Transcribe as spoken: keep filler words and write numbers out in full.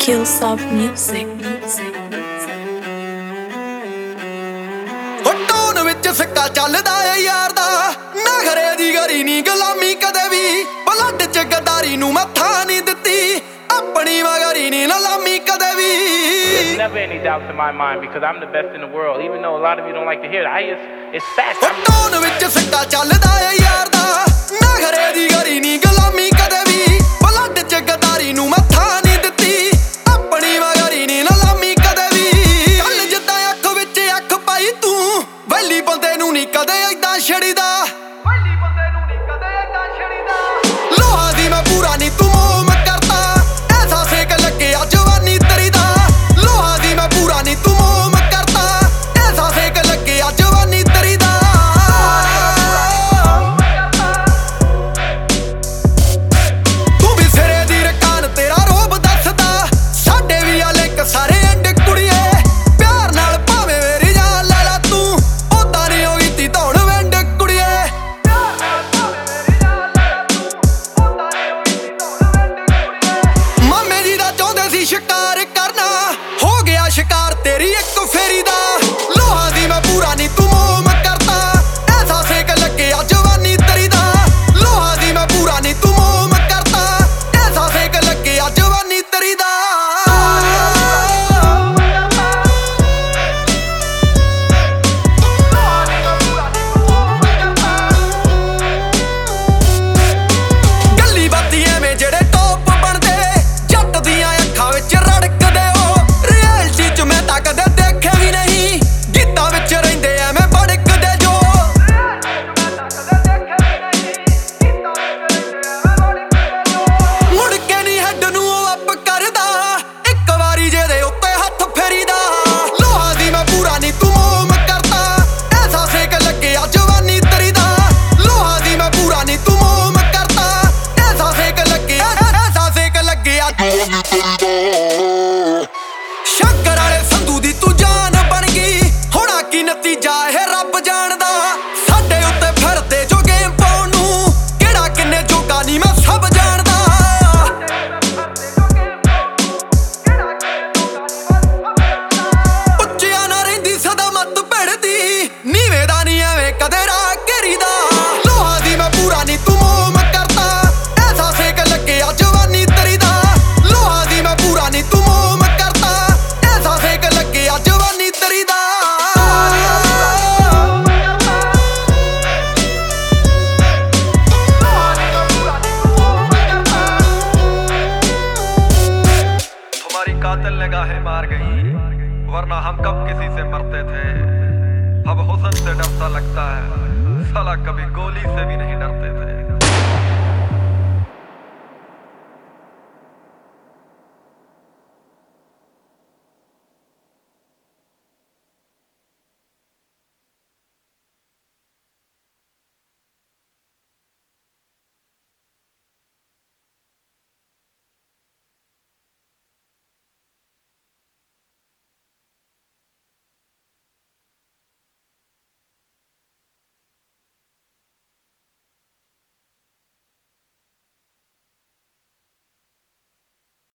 Killsoft Music. Tone ਵਿੱਚ ਸਿੱਕਾ ਚੱਲਦਾ ਏ ਯਾਰ ਦਾ ਨਾ ਘਰੇ ਦੀ ਗਰੀ ਨੀ ਗੁਲਾਮੀ ਕਦੇ ਵੀ ਬਲੱਡ ਚ ਗਦਾਰੀ ਨੂੰ ਮੈਂ ਥਾਂ ਨਹੀਂ ਦਿੱਤੀ ਆਪਣੀ ਵਗਰੀ ਨੀ ਲਾਮੀ ਕਦੇ ਵੀ There's never any doubts in my mind because I'm the best in the world, even though a lot of you don't like to hear it. I, it's, it's fact. ਟੋਨ ਵਿੱਚ ਸਿੱਕਾ ਚੱਲਦਾ ਏ ਯਾਰ ਦਾ ਨਾ ਘਰੇ ਦੀ ਗਰੀ ਨੀ ਗੁਲਾਮੀ ਕਦੇ ਵੀ ਬਲੱਡ ਚ ਗਦਾਰੀ ਨੂੰ ਮੈਂ ਥਾਂ ਨਹੀਂ ਦਿੱਤੀ ਆਪਣੀ ਵਗਰੀ ਨੀ ਲਾਮੀ ਕਦੇ ਵੀ ਚੱਲ ਜਿੱਦਾਂ ਅੱਖ ਵਿੱਚ ਅੱਖ ਪਾਈ ਤੂੰ ਵੈਲੀ ਬੰਦੇ ਨੂੰ ਨੀ ਕਦੇ ਏਦਾਂ ਛੜੀਦਾ ਵੈਲੀ ਬੰਦੇ ਨੂੰ ਨੀ ਕਦੇ ਏਦਾਂ ਛੜੀਦਾ ਲੋਹਾ ਦੀ ਮੈਂ ਪੂਰਾ ਨੀ ਤੂੰ ਮੋਹ ਮੈਂ ਕਰਤਾ ਐਸਾ ਸੇਕ ਲੱਗਿਆ ਜਵਾਨੀ ਤੇਰੀ ਦਾ ਲੋਹਾ ਦੀ ਮੈਂ ਪੂਰਾ ਨੀ ਤੂੰ ਮੋਹ ਮੈਂ ਕਰਤਾ ਐਸਾ ਸੇਕ ਲੱਗਿਆ ਜਵਾਨੀ ਤੇਰੀ ਦਾ ਤੂੰ ਵੀ ਸਿਰੇ ਦੀ ਰਕਾਨ ਤੇਰਾ ਰੋਬ ਦੱਸਦਾ ਸਾਡੇ ਵੀ ਆ ਲਿੰਕ ਸਾਰੇ ਐਂਡ ਕੁੜੀਏ ਪਿਆਰ ਨਾਲ ਭਾਵੇਂ ਮੇਰੀ ਜਾਨ ਲੈ ਲਾ ਤੂੰ ਉਦਾਂ ਨੀ ਹੋਈ ਤੀ ਧੌਣ ਵੰਡ ਕੁੜੀਏ ਪਿਆਰ ਨਾਲ ਭਾਵੇਂ ਮੇਰੀ ਜਾਨ ਲੈ ਲਾ ਤੂੰ ਉਦਾਂ ਨੀ ਹੋਈ ਤੀ ਧੌਣ ਵੰਡ ਕੁੜੀਏ ਮਾਮੇ ਜੀ ਦਾ ਚਾਹੁੰਦੇ ਸੀ ਸ਼ਿਕਾਰ ਕਰਨਾ ਹੋ ਗਿਆ ਸ਼ਿਕਾਰ ਤੇਰੀ ਇੱਕ ਫੇਰੀ ਦਾ ਲੋਹਾ ਦੀ ਮੈਂ ਪੂਰਾ ਨੀ ਤੂੰ ਮੋਹ ਮੈਂ ਕਰਤਾ ਐਸਾ ਸੇਕ ਲੱਗਿਆ ਜਵਾਨੀ ਤੇਰੀ ਦਾ ਲੋਹਾ ਦੀ ਮੈਂ ਪੂਰਾ ਨੀ ਤੂੰ ਮੋਹ ਮੈਂ ਕਰਤਾ ਐਸਾ ਸੇਕ ਲੱਗਿਆ ਜਵਾਨੀ ਤੇਰੀ ਦਾ ਗੱਲੀ ਬਾਤੀ ਐਵੇਂ ਜਿਹੜੇ ਟੌਪ ਬਣਦੇ ਜੱਟ ਦੀਆਂ ਅੱਖਾਂ ਵਿੱਚ ਰੜਕਦੇ ਹੋ ਰਿਐਲਿਟੀ ਚ ਮੈਂ ਤਾਂ ਕਦੇ ਦੇਖੇ ਵੀ ਨਹੀਂ ਗੀਤਾਂ ਵਿੱਚ ਰਹਿੰਦੇ ਐਵੇਂ ਭੜਕਦੇ ਜੋ ਮੁੜ ਕੇ ਨੀ ਹੈਡ ਨੂੰ ਉਹ ਅੱਪ ਕਰਦਾ ਇੱਕ ਵਾਰੀ ਜਿਹਦੇ ਉੱਤੇ ਹੱਥ ਫੇਰੀਦਾ ਲੋਹਾ ਦੀ ਮੈਂ ਪੂਰਾ ਨੀ ਤੂੰ ਮੋਹ ਮੈਂ ਕਰਤਾ ਐਸਾ ਸੇਕ ਲੱਗਿਆ ਜਵਾਨੀ ਤੇਰੀ ਦਾ ਲੋਹਾ ਦੀ ਮੈਂ ਪੂਰਾ ਨੀ ਤੂੰ ਮੋਹ ਮੈਂ ਕਰਤਾ ਐਸਾ ਸੇਕ ਲੱਗਿਆ ਐਸਾ ਸੇਕ ਲੱਗਿਆ ਸ਼ੰਕਰ ਵਾਲੇ ਸੰਧੂ ਦੀ ਤੂੰ ਜਾਨ ਬਣ ਗਈ ਹੋਣਾ ਕੀ ਨਤੀਜਾ ਇਹ ਰੱਬ ਜਾਣਦਾ ਸਾਡੇ ਉੱਤੇ ਫਿਰਦੇ ਜੋ ਗੇਮ ਪਾਉਣ ਨੂੰ ਕਿਹੜਾ ਕਿੰਨੇ ਜੋਗਾ ਨੀ ਮੈਂ ਸਭ ਜਾਣਦਾ ਉੱਚਿਆਂ ਨਾ ਰਹਿੰਦੀ ਸਦਾ ਮੱਤ ਭਿੜਦੀ ਨੀਵੇਂ ਦਾ ਨੀ ਐਵੇਂ ਕਦੇ ਰਾਹ ਘੇਰੀਦਾ ਲੋਹਾ ਦੀ ਮੈਂ ਪੂਰਾ ਨੀ ਤੂੰ ਮੋਹ ਮੈਂ ਕਰਤਾ ਐਸਾ ਸੇਕ ਲੱਗਿਆ ਜਵਾਨੀ ਤੇਰੀ ਦਾ ਲੋਹਾ ਦੀ ਮੈਂ ਪੂਰਾ ਨੀ ਤੂੰ ਮੋਹ ਮੈਂ ਕਰਤਾ ਐਸਾ ਸੇਕ ਲੱਗਿਆ ਜਵਾਨੀ ਤੇਰੀ ਦਾ हमारी कातिल निगाहें मार गई वरना हम कब किसी से मरते थे अब हुस्न से डरता लगता है साला कभी गोली से भी नहीं डरते थे।